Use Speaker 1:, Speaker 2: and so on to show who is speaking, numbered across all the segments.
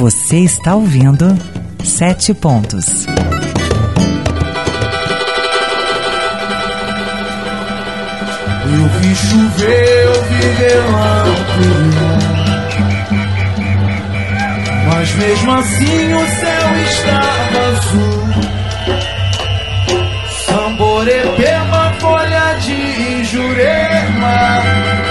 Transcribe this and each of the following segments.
Speaker 1: Você está ouvindo 7 Pontos.
Speaker 2: Eu vi chover, eu vi relâmpago, mas mesmo assim o céu estava azul. Samborepema, folha de Jurema,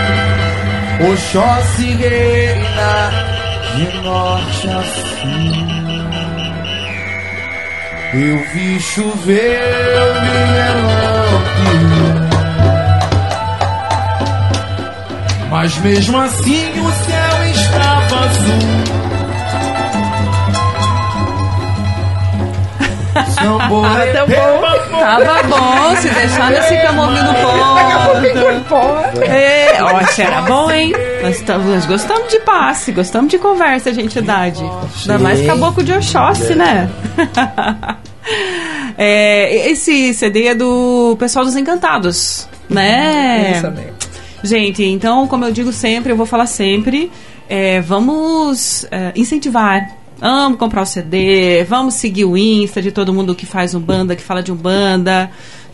Speaker 2: Oxóssi reina de norte a sul. Eu vi chover, eu vi relâmpago, mas mesmo assim o céu estava azul.
Speaker 3: Tava bom, se deixar nós ficamos ouvindo ponto. Era bom, hein? Nós gostamos de passe, gostamos de conversa de entidade. Ainda mais Caboclo de Oxóssi, né? Esse CD é do pessoal dos Encantados, né?
Speaker 4: Exatamente.
Speaker 3: Gente, então, como eu digo sempre, eu vou falar sempre, vamos incentivar. Vamos comprar o CD, vamos seguir o Insta de todo mundo que faz Umbanda, que fala de Umbanda.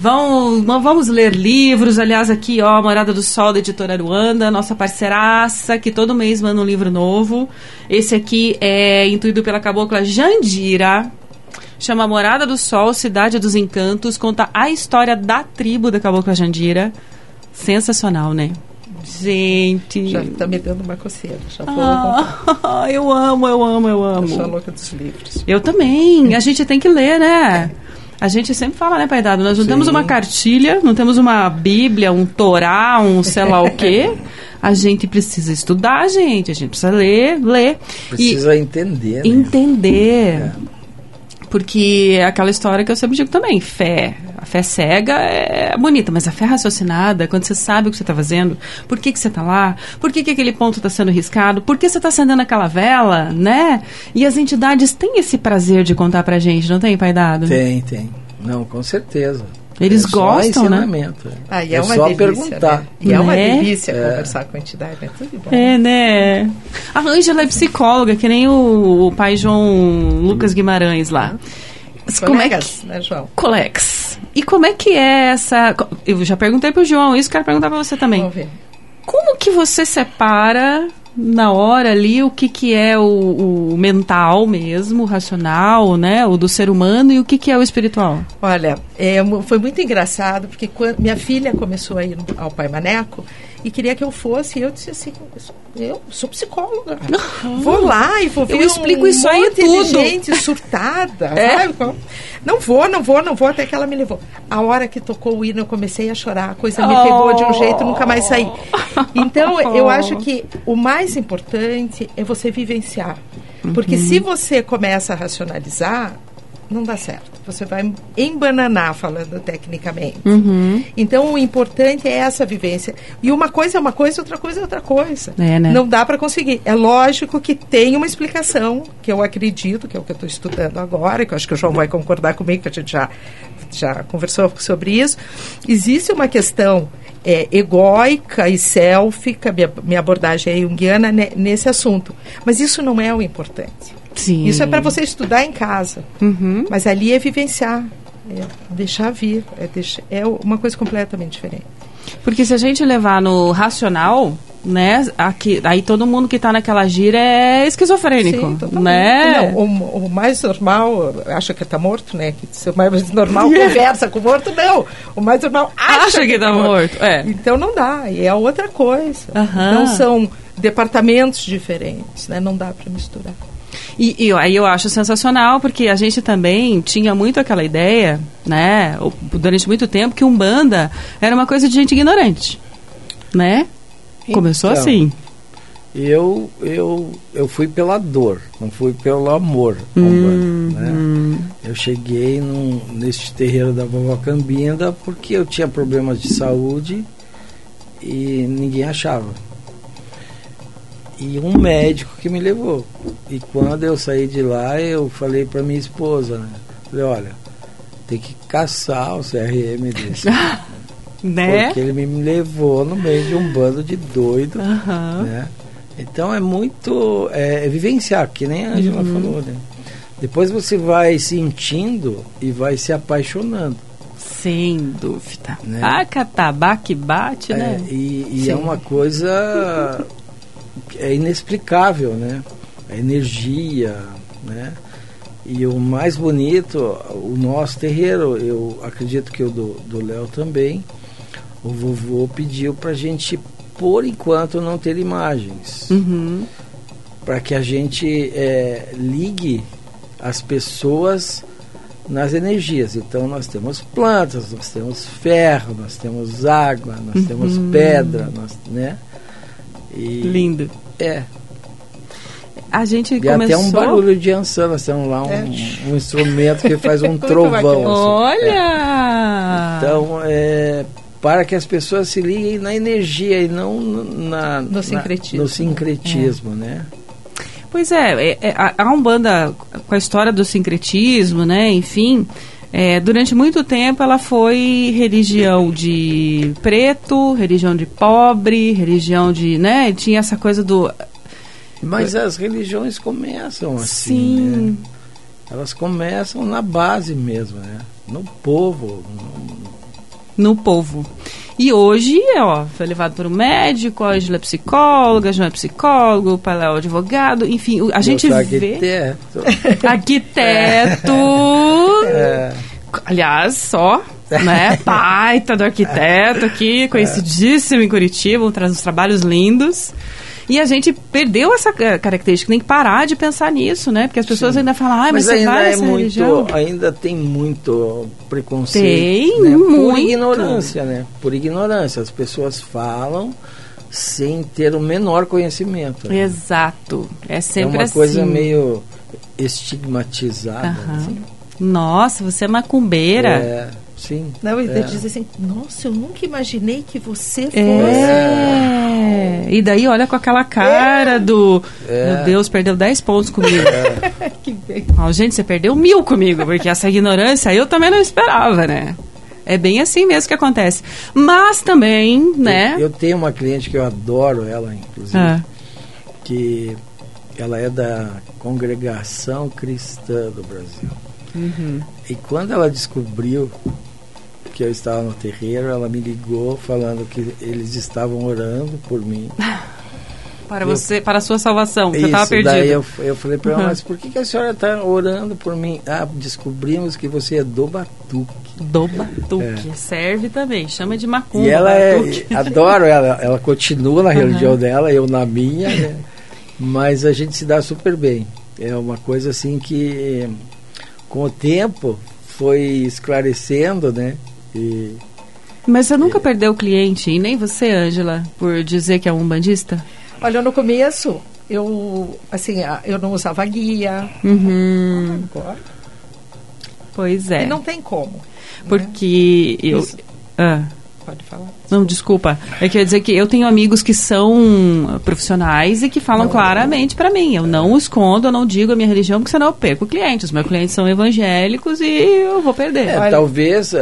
Speaker 3: Vamos ler livros. Aliás, aqui, ó, Morada do Sol, da editora Aruanda, nossa parceiraça, que todo mês manda um livro novo. Esse aqui é intuído pela cabocla Jandira. Chama Morada do Sol, Cidade dos Encantos. Conta a história da tribo da cabocla Jandira. Sensacional, né? Gente...
Speaker 4: Já tá me dando uma coceira. Já vou
Speaker 3: eu amo.
Speaker 4: Eu sou a louca dos livros.
Speaker 3: Eu também. A gente tem que ler, né? A gente sempre fala, né, Pai Dado? Nós não temos uma cartilha, não temos uma Bíblia, um Torá, um sei lá o quê. A gente precisa estudar, gente. A gente precisa ler.
Speaker 5: Precisa entender, né?
Speaker 3: Entender. Porque é aquela história que eu sempre digo também, fé. A fé cega é bonita, mas a fé raciocinada, quando você sabe o que você está fazendo, por que você está lá, por que aquele ponto está sendo riscado, por que você está acendendo aquela vela, né? E as entidades têm esse prazer de contar pra gente, não tem, Pai Dado?
Speaker 5: Tem. Não, com certeza.
Speaker 3: Eles gostam, né?
Speaker 4: E é uma
Speaker 5: só
Speaker 4: delícia,
Speaker 5: perguntar.
Speaker 4: Né? E é uma delícia conversar com a entidade, é tudo bom.
Speaker 3: Né? A Ângela é psicóloga, que nem o pai João Lucas Guimarães lá.
Speaker 4: Colegas, né, João?
Speaker 3: Colegas. E como é que é essa... Eu já perguntei pro João isso, quero perguntar pra você também.
Speaker 4: Vamos ver.
Speaker 3: Como que você separa na hora ali o que é o mental mesmo, o racional, né? O do ser humano, e o que é o espiritual?
Speaker 4: Olha, foi muito engraçado, porque quando minha filha começou a ir ao Pai Maneco e queria que eu fosse, e eu disse assim, eu sou psicóloga, vou lá e vou ver
Speaker 3: eu explico isso aí tudo.
Speaker 4: Gente surtada, sabe? Não vou, até que ela me levou. A hora que tocou o hino, eu comecei a chorar, a coisa me pegou de um jeito, nunca mais saí. Então, eu acho que o mais importante é você vivenciar. Porque se você começa a racionalizar, não dá certo. Você vai embananar, falando tecnicamente. Então, o importante é essa vivência. E uma coisa é uma coisa, outra coisa é outra coisa.
Speaker 3: Né?
Speaker 4: Não dá para conseguir. É lógico que tem uma explicação, que eu acredito, que é o que eu estou estudando agora, que eu acho que o João vai concordar comigo, que a gente já conversou sobre isso. Existe uma questão egóica e sélfica, minha abordagem é junguiana nesse assunto. Mas isso não é o importante.
Speaker 3: Sim.
Speaker 4: Isso é para você estudar em casa. Mas ali é vivenciar, deixar vir. É uma coisa completamente diferente.
Speaker 3: Porque se a gente levar no racional, né, aí todo mundo que está naquela gira é esquizofrênico.
Speaker 4: Sim,
Speaker 3: né?
Speaker 4: Não, o mais normal acha que está morto, né? Que o mais normal conversa com o morto, não. O mais normal acha que está morto. Então não dá, e é outra coisa. Então são departamentos diferentes, né? Não dá para misturar.
Speaker 3: E aí eu acho sensacional, porque a gente também tinha muito aquela ideia, né, durante muito tempo, que Umbanda era uma coisa de gente ignorante, né? Começou
Speaker 5: então,
Speaker 3: assim.
Speaker 5: Eu fui pela dor, não fui pelo amor. Umbanda, né? Eu cheguei nesse terreiro da Vovó Cambinda porque eu tinha problemas de saúde e ninguém achava. E um médico que me levou. E quando eu saí de lá, eu falei para minha esposa, né? Falei, olha, tem que caçar o CRM desse.
Speaker 3: Né?
Speaker 5: Porque ele me levou no meio de um bando de doido, né? Então é muito vivenciar, que nem a Ângela falou, né? Depois você vai sentindo e vai se apaixonando.
Speaker 3: Sem dúvida.
Speaker 5: Né?
Speaker 3: Catabá que bate, né?
Speaker 5: E é uma coisa inexplicável, né? A energia, né? E o mais bonito, o nosso terreiro, eu acredito que o do Léo também, o vovô pediu pra gente, por enquanto, não ter imagens. Para que a gente ligue as pessoas nas energias. Então nós temos plantas, nós temos ferro, nós temos água, nós temos pedra, né?
Speaker 3: Lindo. A gente
Speaker 5: começou... até um barulho de ançã, nós temos lá um instrumento que faz um trovão. Assim.
Speaker 3: Olha!
Speaker 5: Então, para que as pessoas se liguem na energia e não no sincretismo, né?
Speaker 3: Pois a Umbanda, com a história do sincretismo, né, enfim, durante muito tempo ela foi religião de preto, religião de pobre, religião de, né, tinha essa coisa do...
Speaker 5: Mas as religiões começam assim,
Speaker 3: sim,
Speaker 5: né? Elas começam na base mesmo, né? No povo.
Speaker 3: No povo. E hoje, foi levado por um médico, a Ângela é psicóloga, João é psicólogo, o pai é advogado, enfim, a gente vê... Arquiteto. Aliás, né? Baita do arquiteto aqui, conhecidíssimo em Curitiba, traz uns trabalhos lindos. E a gente perdeu essa característica, tem que parar de pensar nisso, né? Porque as pessoas ainda falam, mas você vai nessa religião?
Speaker 5: Ainda tem muito preconceito.
Speaker 3: Tem,
Speaker 5: né?
Speaker 3: muito.
Speaker 5: Por ignorância, né? Por ignorância. As pessoas falam sem ter o menor conhecimento. Né?
Speaker 3: Exato. É sempre assim.
Speaker 5: É uma coisa meio estigmatizada. Assim.
Speaker 3: Nossa, você é macumbeira.
Speaker 5: Sim.
Speaker 4: Não, ele diz assim, nossa, eu nunca imaginei que você fosse.
Speaker 3: E daí olha com aquela cara do meu Deus, perdeu 10 pontos comigo.
Speaker 4: Que bem.
Speaker 3: Gente, você perdeu 1000 comigo, porque essa ignorância eu também não esperava, né? É bem assim mesmo que acontece. Mas também, né?
Speaker 5: Eu tenho uma cliente que eu adoro ela, inclusive, que ela é da Congregação Cristã do Brasil. E quando ela descobriu que eu estava no terreiro, ela me ligou falando que eles estavam orando por mim.
Speaker 3: Para a sua salvação, você estava perdido.
Speaker 5: Daí eu falei para ela, mas por que a senhora está orando por mim? Descobrimos que você é do batuque.
Speaker 3: Do batuque, serve também, chama de macumba.
Speaker 5: E ela adoro ela continua na religião dela, eu na minha, né? Mas a gente se dá super bem. É uma coisa assim que com o tempo foi esclarecendo, né?
Speaker 3: Mas você nunca perdeu o cliente, e nem você, Ângela, por dizer que é um umbandista?
Speaker 4: Olha, no começo, eu não usava guia. Agora.
Speaker 3: Pois é.
Speaker 4: E não tem como.
Speaker 3: Porque
Speaker 4: né? Pode falar.
Speaker 3: Não, desculpa. É que eu ia dizer que eu tenho amigos que são profissionais e que falam claramente para mim. Eu não escondo, eu não digo a minha religião, porque senão eu perco clientes. Os meus clientes são evangélicos e eu vou perder.
Speaker 5: Talvez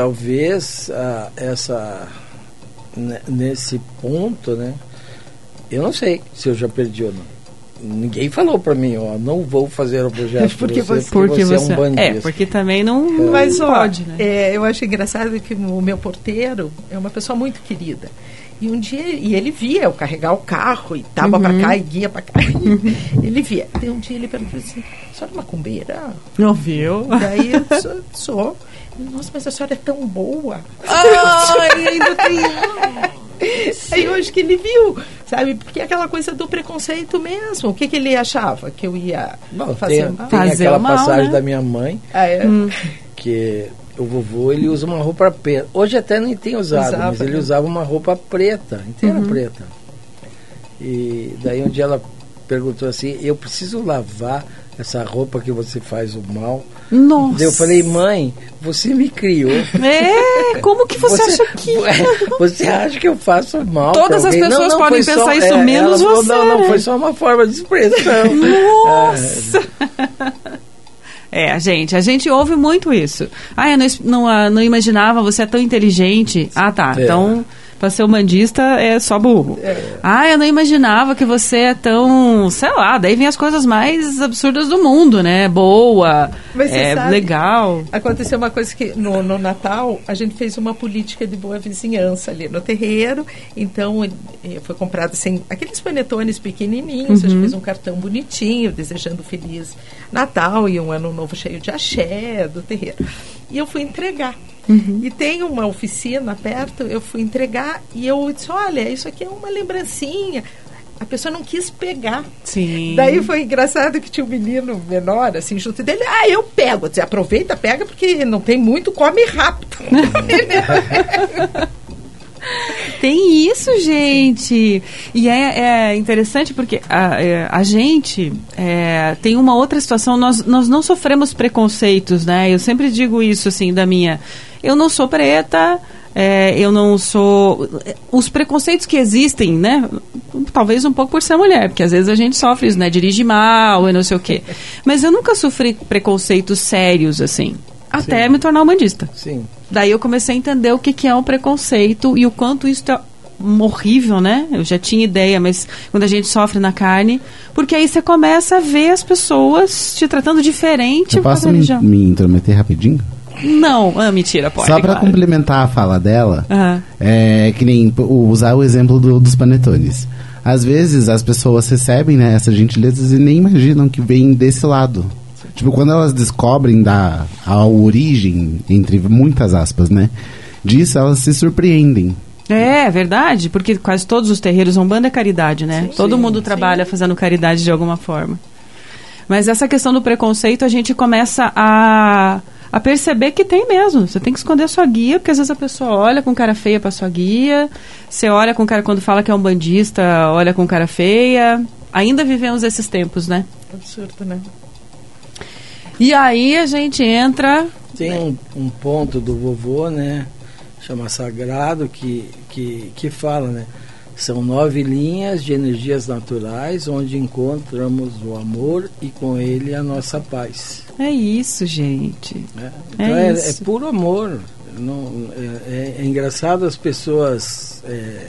Speaker 5: nesse ponto, né? Eu não sei se eu já perdi ou não. Ninguém falou para mim, não vou fazer o projeto porque você é um bandista.
Speaker 3: Porque também não
Speaker 4: mas,
Speaker 3: pode, né?
Speaker 4: Eu acho engraçado que o meu porteiro é uma pessoa muito querida. E um dia, ele via eu carregar o carro e tava para cá e guia para cá. Ele via. Daí um dia ele perguntou assim, a senhora é macumbeira?
Speaker 3: Não viu?
Speaker 4: Daí eu sou. Nossa, mas a senhora é tão boa.
Speaker 3: Ainda tem...
Speaker 4: Aí eu acho que ele viu, sabe? Porque aquela coisa do preconceito mesmo. O que ele achava? Que eu ia fazer mal?
Speaker 5: Tem aquela
Speaker 3: mal,
Speaker 5: passagem
Speaker 3: né?
Speaker 5: da minha mãe, que o vovô, ele usa uma roupa preta. Hoje até nem tem usado, mas ele usava uma roupa preta, inteira preta. E daí um dia ela perguntou assim, eu preciso lavar essa roupa que você faz o mal.
Speaker 3: Nossa.
Speaker 5: Eu falei, mãe, você me criou.
Speaker 3: Como que você acha que...
Speaker 5: Você acha que eu faço mal?
Speaker 3: Todas as pessoas podem pensar isso, menos você.
Speaker 5: Não, foi só uma forma de expressão.
Speaker 3: Nossa! A gente ouve muito isso. Eu não imaginava, você é tão inteligente. Então... Pra ser umbandista é só burro. Eu não imaginava que você é tão, sei lá, daí vem as coisas mais absurdas do mundo, né? Boa,
Speaker 4: Mas você sabe,
Speaker 3: legal.
Speaker 4: Aconteceu uma coisa que no Natal a gente fez uma política de boa vizinhança ali no terreiro, então foi comprado assim, aqueles panetones pequenininhos, a gente fez um cartão bonitinho, desejando Feliz Natal e um ano novo cheio de axé do terreiro. E eu fui entregar. E tem uma oficina perto, eu fui entregar e eu disse, olha, isso aqui é uma lembrancinha. A pessoa não quis pegar.
Speaker 3: Sim.
Speaker 4: Daí foi engraçado que tinha um menino menor, assim, junto dele. Eu pego. Eu disse, aproveita, pega, porque não tem muito, come rápido.
Speaker 3: Tem isso, gente. E é interessante porque a gente tem uma outra situação. Nós não sofremos preconceitos, né? Eu sempre digo isso, assim, da minha... Eu não sou preta, eu não sou... Os preconceitos que existem, né? Talvez um pouco por ser mulher, porque às vezes a gente sofre isso, né? Dirige mal e não sei o quê. Mas eu nunca sofri preconceitos sérios, assim. Até me tornar umbandista.
Speaker 5: Sim.
Speaker 3: Daí eu comecei a entender o que é um preconceito e o quanto isso é horrível, né? Eu já tinha ideia, mas quando a gente sofre na carne, porque aí você começa a ver as pessoas te tratando diferente.
Speaker 6: Eu posso me intrometer rapidinho?
Speaker 3: Não, mentira, pode.
Speaker 6: Só para complementar a fala dela, que nem usar o exemplo dos panetones. Às vezes as pessoas recebem, né, essas gentilezas e nem imaginam que vem desse lado. Tipo, quando elas descobrem a origem, entre muitas aspas, né, disso, elas se surpreendem.
Speaker 3: É verdade, porque quase todos os terreiros Umbanda é caridade, né? Todo mundo trabalha fazendo caridade de alguma forma. Mas essa questão do preconceito, a gente começa a perceber que tem mesmo. Você tem que esconder a sua guia, porque às vezes a pessoa olha com cara feia pra sua guia, você olha com cara, quando fala que é umbandista, olha com cara feia. Ainda vivemos esses tempos, né?
Speaker 4: Absurdo, né?
Speaker 3: E aí a gente entra...
Speaker 5: Tem um ponto do vovô, né? Chama Sagrado, que fala, né? São 9 linhas de energias naturais, onde encontramos o amor e com ele a nossa paz.
Speaker 3: É isso, gente.
Speaker 5: Então é puro amor. É engraçado as pessoas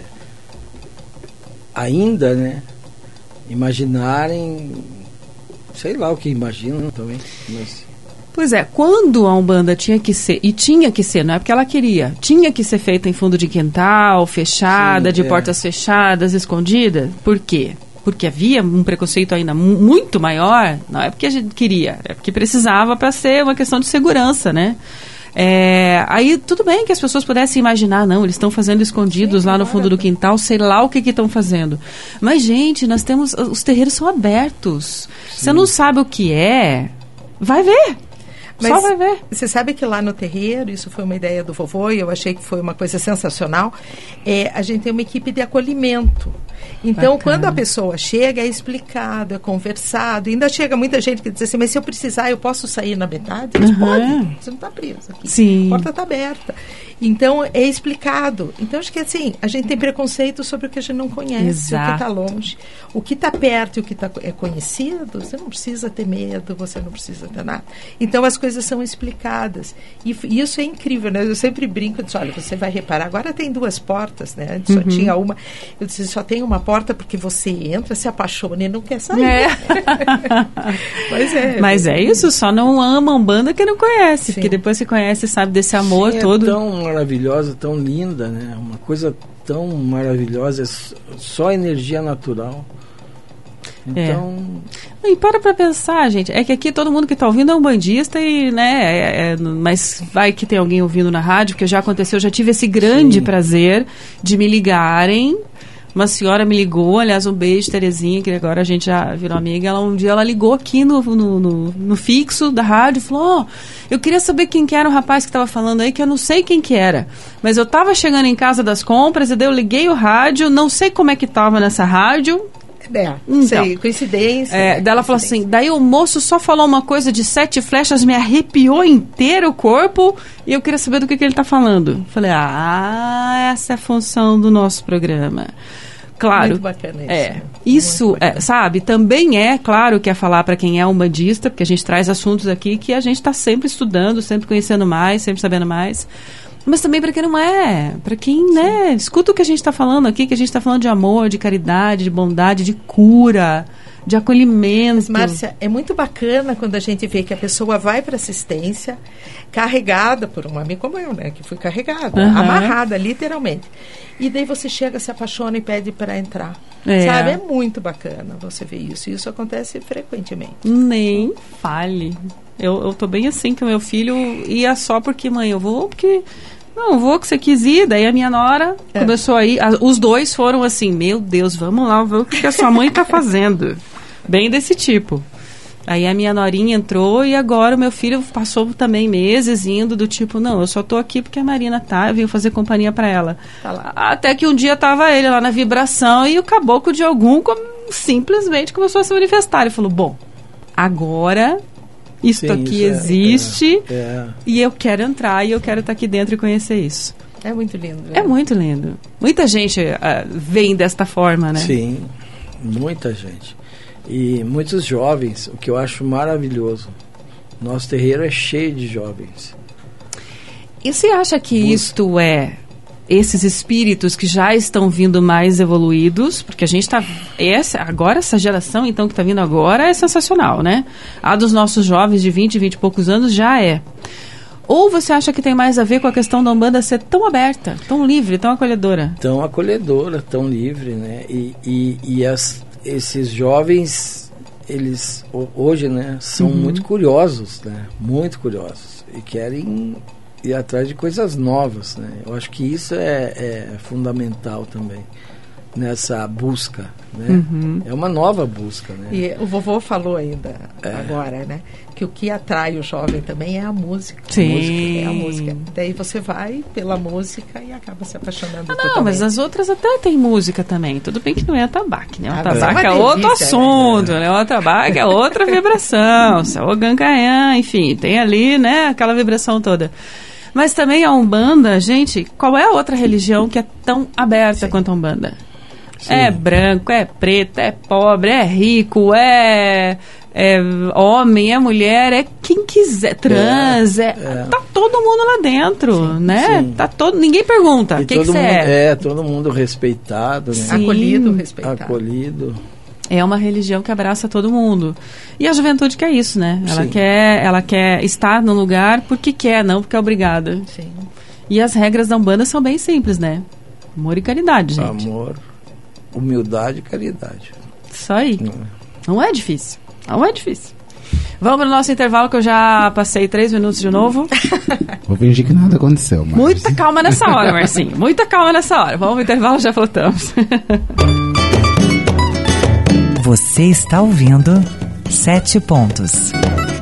Speaker 5: ainda, né, imaginarem, sei lá o que imaginam também, mas...
Speaker 3: Pois é, quando a Umbanda tinha que ser, e tinha que ser, não é porque ela queria, tinha que ser feita em fundo de quintal, fechada, de portas fechadas, escondida. Por quê? Porque havia um preconceito ainda muito maior, não é porque a gente queria, é porque precisava para ser uma questão de segurança, né? Aí tudo bem que as pessoas pudessem imaginar, não, eles estão fazendo escondidos lá no fundo do quintal, sei lá o que estão fazendo. Mas, gente, nós temos, os terreiros são abertos. Sim. Você não sabe o que é, vai ver.
Speaker 4: Mas
Speaker 3: só vai ver.
Speaker 4: Você sabe que lá no terreiro, isso foi uma ideia do vovô e eu achei que foi uma coisa sensacional, a gente tem uma equipe de acolhimento. Então, quando a pessoa chega, é explicado, é conversado. Ainda chega muita gente que diz assim, mas se eu precisar, eu posso sair na metade? Mas pode, você não está preso aqui.
Speaker 3: Sim.
Speaker 4: A porta está aberta. Então, é explicado. Então, acho que assim, a gente tem preconceito sobre o que a gente não conhece, o que está longe. O que está perto e o que é conhecido, você não precisa ter medo, você não precisa ter nada. Então, as coisas são explicadas. E isso é incrível, né? Eu sempre brinco, eu disse, olha, você vai reparar, agora tem 2 portas, né? Antes só tinha uma. Eu disse, só tem uma porta porque você entra, se apaixona e não quer sair. Mas
Speaker 3: é isso, só não ama Umbanda que não conhece. Sim. Porque depois que conhece, sabe desse amor todo.
Speaker 5: É tão maravilhosa, tão linda, né? Uma coisa tão maravilhosa, só energia natural. Então...
Speaker 3: E para pensar, gente, é que aqui todo mundo que está ouvindo é umbandista e, né, mas vai que tem alguém ouvindo na rádio, porque já aconteceu, eu já tive esse grande prazer de me ligarem. Uma senhora me ligou, aliás, um beijo, Terezinha, que agora a gente já virou amiga. Um dia ela ligou aqui no fixo da rádio e falou, eu queria saber quem que era o rapaz que estava falando aí, que eu não sei quem que era. Mas eu estava chegando em casa das compras e daí eu liguei o rádio, não sei como é que estava nessa rádio.
Speaker 4: Sei, coincidência.
Speaker 3: Daí ela falou assim, daí o moço só falou uma coisa de 7 flechas, me arrepiou inteiro o corpo e eu queria saber do que ele está falando. Falei, essa é a função do nosso programa. Claro.
Speaker 4: Muito bacana isso.
Speaker 3: Sabe, também claro que é falar para quem é umbandista, porque a gente traz assuntos aqui que a gente está sempre estudando, sempre conhecendo mais, sempre sabendo mais. Mas também para quem não é. Para quem, né? Escuta o que a gente está falando aqui, que a gente está falando de amor, de caridade, de bondade, de cura, de acolhimento.
Speaker 4: Márcia, é muito bacana quando a gente vê que a pessoa vai para assistência carregada por um amigo como eu, né? Que fui carregada, amarrada, literalmente. E daí você chega, se apaixona e pede para entrar. Sabe? É muito bacana você ver isso. E isso acontece frequentemente.
Speaker 3: Nem fale. Eu tô bem assim que o meu filho ia só porque, mãe, eu vou porque... Não, eu vou que você quis ir. Daí a minha nora começou a ir. Os dois foram assim, meu Deus, vamos lá ver o que a sua mãe tá fazendo. Bem desse tipo. Aí a minha norinha entrou e agora o meu filho passou também meses indo do tipo, não, eu só tô aqui porque a Marina tá, eu vim fazer companhia pra ela.
Speaker 4: Tá lá.
Speaker 3: Até que um dia tava ele lá na vibração e o caboclo de Ogum simplesmente começou a se manifestar. Ele falou, bom, agora isto aqui existe e eu quero entrar e eu quero estar aqui dentro e conhecer isso.
Speaker 4: É muito lindo. Né?
Speaker 3: É muito lindo. Muita gente vem desta forma, né?
Speaker 5: Sim, muita gente. E muitos jovens, o que eu acho maravilhoso. Nosso terreiro é cheio de jovens.
Speaker 3: E você acha que isto é esses espíritos que já estão vindo mais evoluídos? Porque a gente está... Agora, essa geração, então, que está vindo agora é sensacional, né? A dos nossos jovens de 20 e poucos anos já é. Ou você acha que tem mais a ver com a questão da Umbanda ser tão aberta, tão livre, tão acolhedora?
Speaker 5: Tão acolhedora, tão livre, né? Esses jovens, eles hoje, né, são muito curiosos, né? Muito curiosos. E querem ir atrás de coisas novas, né? Eu acho que isso é fundamental também, nessa busca, né? É uma nova busca, né?
Speaker 4: E o vovô falou ainda agora, né? Que o que atrai o jovem também é a música.
Speaker 3: Sim.
Speaker 4: É a música. Daí você vai pela música e acaba se apaixonando totalmente.
Speaker 3: Não, mas as outras até tem música também. Tudo bem que não é atabaque, né? O atabaque
Speaker 4: é
Speaker 3: é outro assunto, né? O atabaque é outra vibração. O Gancayan, enfim, tem ali, né? Aquela vibração toda. Mas também a Umbanda, gente, qual é a outra religião que é tão aberta quanto a Umbanda? Sim. É branco, é preto, é pobre, é rico, é homem, é mulher, é quem quiser, trans, tá todo mundo lá dentro, né? Sim. Tá ninguém pergunta, o que você é?
Speaker 5: Todo mundo respeitado, né?
Speaker 4: Acolhido, respeitado.
Speaker 5: Acolhido.
Speaker 3: É uma religião que abraça todo mundo. E a juventude quer isso, né? Ela quer estar no lugar porque quer, não porque é obrigada.
Speaker 4: Sim.
Speaker 3: E as regras da Umbanda são bem simples, né? Amor e caridade, gente.
Speaker 5: Amor, humildade e caridade.
Speaker 3: Isso aí. Não é difícil. Não é difícil. Vamos pro nosso intervalo, que eu já passei 3 minutos de novo.
Speaker 6: Vou fingir que nada aconteceu, Marcia.
Speaker 3: Muita calma nessa hora, Marcinho. Muita calma nessa hora. Vamos pro intervalo, já voltamos.
Speaker 1: Você está ouvindo 7 pontos.